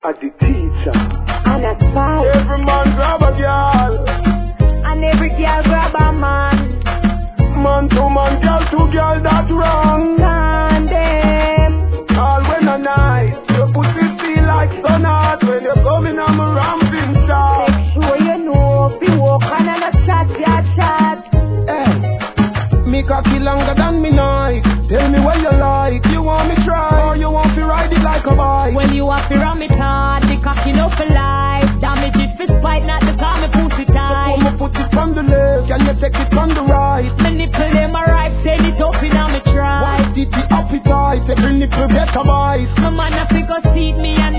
At the teacher. And a spy. Every man grab a girl. And every girl grab a man. Man to man, girl to girl, that's wrong. Condemn. All when a night, your pussy feel like sun hot when you're coming on my ramping shot. Make sure you know, be walking and a chat, ya chat. Hey, me cocky longer than me night. Tell me what you like, you want me try, or you want to ride it like a bike. When you have to ram it hard, the cocky no for life. Damage it for spite, not the time me pussy tight. So come put it from the left, can you take it from the right? Manipulate my right, send it up in on me try. Why did the appetite, every nipple get a bite? My man a pick a seat, me and